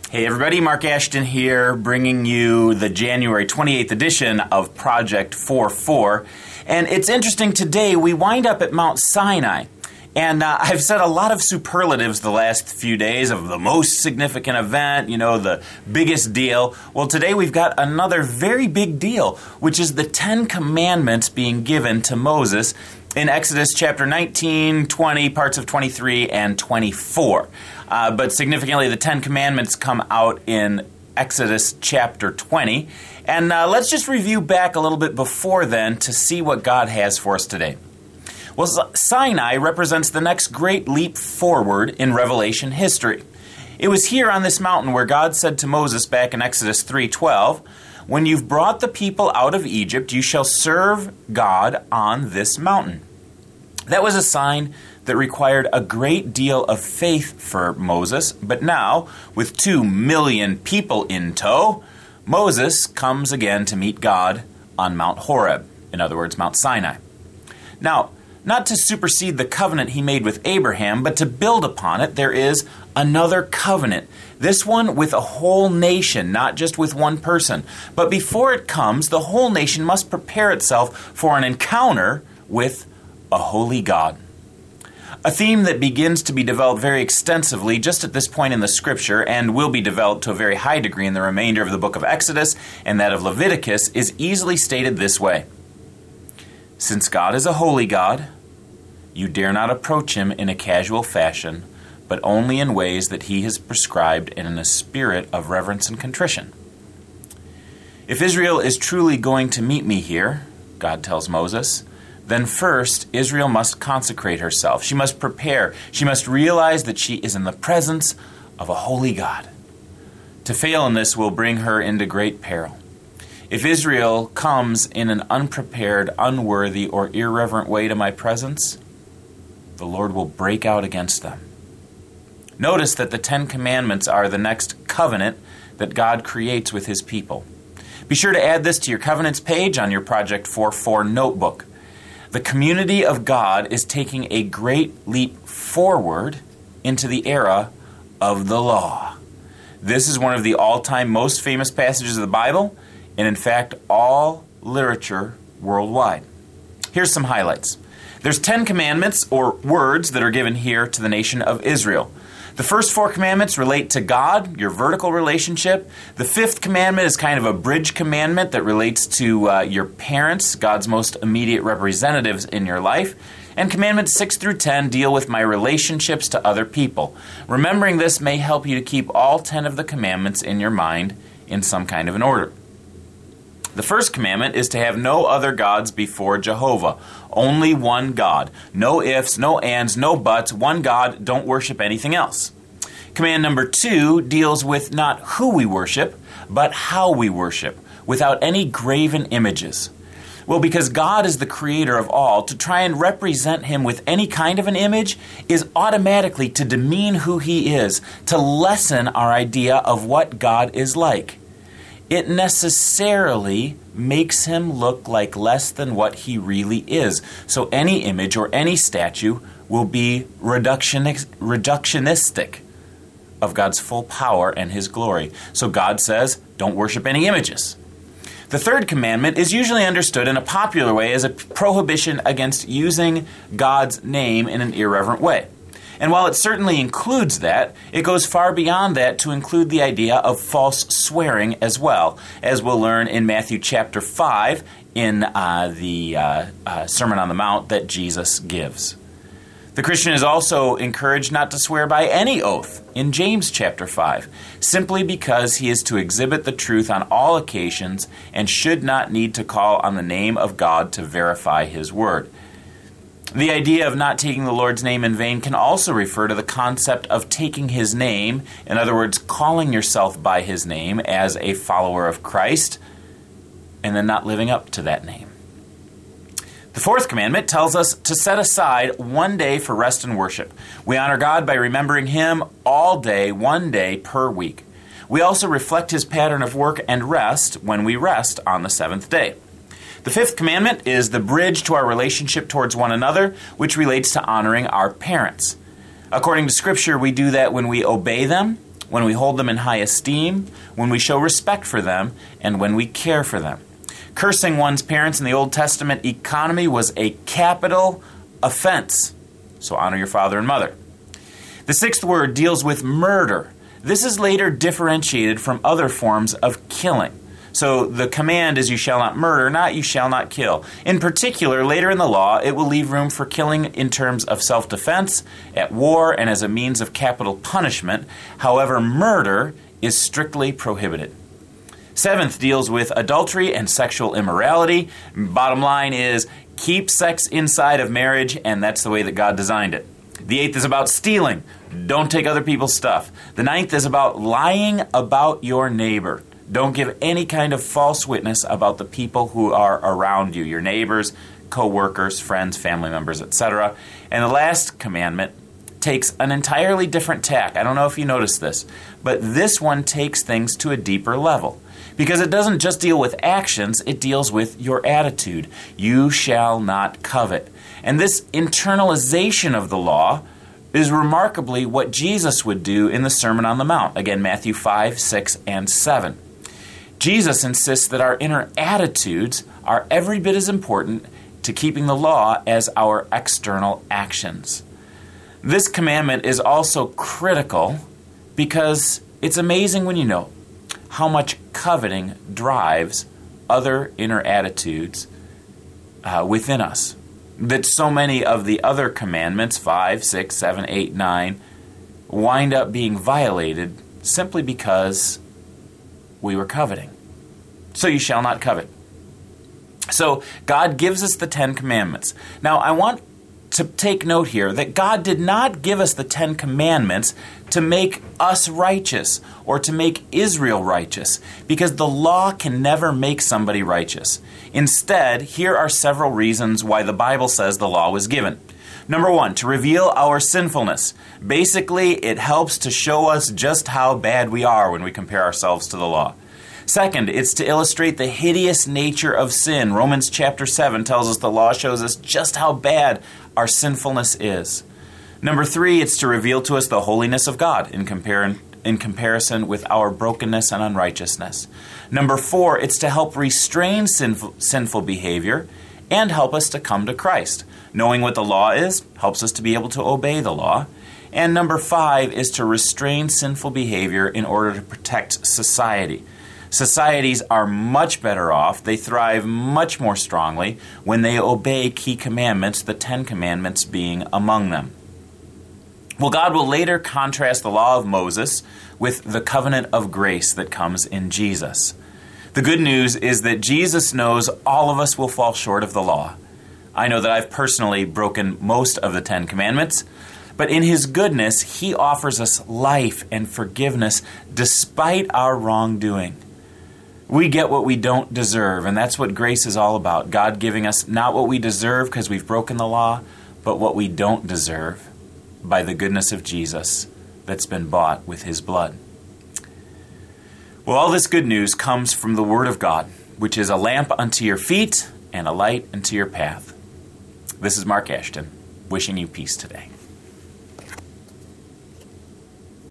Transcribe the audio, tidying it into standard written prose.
Hey everybody, Mark Ashton here, bringing you the January 28th edition of Project 4.4. And it's interesting, today we wind up at Mount Sinai. And I've said a lot of superlatives the last few days of the most significant event, the biggest deal. Well, today we've got another very big deal, which is the 10 Commandments being given to Moses in Exodus chapter 19, 20, parts of 23, and 24. But significantly, the 10 Commandments come out in Exodus chapter 20. And let's just review back a little bit before then to see what God has for us today. Well, Sinai represents the next great leap forward in Revelation history. It was here on this mountain where God said to Moses back in Exodus 3:12, "When you've brought the people out of Egypt, you shall serve God on this mountain." That was a sign that required a great deal of faith for Moses, but now, with 2 million people in tow, Moses comes again to meet God on Mount Horeb, in other words, Mount Sinai. Now, not to supersede the covenant he made with Abraham, but to build upon it, there is another covenant. This one with a whole nation, not just with one person. But before it comes, the whole nation must prepare itself for an encounter with a holy God. A theme that begins to be developed very extensively just at this point in the Scripture and will be developed to a very high degree in the remainder of the book of Exodus and that of Leviticus is easily stated this way. Since God is a holy God, you dare not approach him in a casual fashion, but only in ways that he has prescribed and in a spirit of reverence and contrition. If Israel is truly going to meet me here, God tells Moses, then first, Israel must consecrate herself. She must prepare. She must realize that she is in the presence of a holy God. To fail in this will bring her into great peril. If Israel comes in an unprepared, unworthy, or irreverent way to my presence, the Lord will break out against them. Notice that the 10 Commandments are the next covenant that God creates with his people. Be sure to add this to your covenants page on your Project 4.4 notebook. The community of God is taking a great leap forward into the era of the law. This is one of the all-time most famous passages of the Bible, and in fact, all literature worldwide. Here's some highlights. There's 10 commandments, or words, that are given here to the nation of Israel. The first 4 commandments relate to God, your vertical relationship. The 5th commandment is kind of a bridge commandment that relates to your parents, God's most immediate representatives in your life. And commandments 6 through 10 deal with my relationships to other people. Remembering this may help you to keep all 10 of the commandments in your mind in some kind of an order. The first commandment is to have no other gods before Jehovah. Only one God. No ifs, no ands, no buts. One God. Don't worship anything else. Command number 2 deals with not who we worship, but how we worship, without any graven images. Well, because God is the creator of all, to try and represent him with any kind of an image is automatically to demean who he is, to lessen our idea of what God is like. It necessarily makes him look like less than what he really is. So any image or any statue will be reductionistic of God's full power and his glory. So God says, don't worship any images. The third commandment is usually understood in a popular way as a prohibition against using God's name in an irreverent way. And while it certainly includes that, it goes far beyond that to include the idea of false swearing as well, as we'll learn in Matthew chapter 5 in the Sermon on the Mount that Jesus gives. The Christian is also encouraged not to swear by any oath in James chapter 5, simply because he is to exhibit the truth on all occasions and should not need to call on the name of God to verify his word. The idea of not taking the Lord's name in vain can also refer to the concept of taking his name, in other words, calling yourself by his name as a follower of Christ, and then not living up to that name. The fourth commandment tells us to set aside one day for rest and worship. We honor God by remembering him all day, one day per week. We also reflect his pattern of work and rest when we rest on the seventh day. The fifth commandment is the bridge to our relationship towards one another, which relates to honoring our parents. According to Scripture, we do that when we obey them, when we hold them in high esteem, when we show respect for them, and when we care for them. Cursing one's parents in the Old Testament economy was a capital offense. So honor your father and mother. The sixth word deals with murder. This is later differentiated from other forms of killing. So the command is you shall not murder, not you shall not kill. In particular, later in the law, it will leave room for killing in terms of self-defense, at war, and as a means of capital punishment. However, murder is strictly prohibited. Seventh deals with adultery and sexual immorality. Bottom line is keep sex inside of marriage, and that's the way that God designed it. The eighth is about stealing. Don't take other people's stuff. The ninth is about lying about your neighbor. Don't give any kind of false witness about the people who are around you, your neighbors, co-workers, friends, family members, etc. And the last commandment takes an entirely different tack. I don't know if you noticed this, but this one takes things to a deeper level. Because it doesn't just deal with actions, it deals with your attitude. You shall not covet. And this internalization of the law is remarkably what Jesus would do in the Sermon on the Mount. Again, Matthew 5, 6, and 7. Jesus insists that our inner attitudes are every bit as important to keeping the law as our external actions. This commandment is also critical because it's amazing when you know how much coveting drives other inner attitudes within us. That so many of the other commandments, 5, 6, 7, 8, 9, wind up being violated simply because we were coveting. So you shall not covet. So God gives us the 10 commandments. Now I want to take note here that God did not give us the 10 commandments to make us righteous or to make Israel righteous, because the law can never make somebody righteous. Instead, here are several reasons why the Bible says the law was given. Number 1, to reveal our sinfulness. Basically, it helps to show us just how bad we are when we compare ourselves to the law. Second, it's to illustrate the hideous nature of sin. Romans chapter 7 tells us the law shows us just how bad our sinfulness is. Number 3, it's to reveal to us the holiness of God in comparison with our brokenness and unrighteousness. Number 4, it's to help restrain sinful behavior and help us to come to Christ. Knowing what the law is helps us to be able to obey the law. And number 5 is to restrain sinful behavior in order to protect society. Societies are much better off, they thrive much more strongly when they obey key commandments, the 10 commandments being among them. Well, God will later contrast the law of Moses with the covenant of grace that comes in Jesus. The good news is that Jesus knows all of us will fall short of the law. I know that I've personally broken most of the 10 commandments, but in His goodness, He offers us life and forgiveness despite our wrongdoing. We get what we don't deserve, and that's what grace is all about. God giving us not what we deserve because we've broken the law, but what we don't deserve by the goodness of Jesus that's been bought with His blood. Well, all this good news comes from the Word of God, which is a lamp unto your feet and a light unto your path. This is Mark Ashton, wishing you peace today.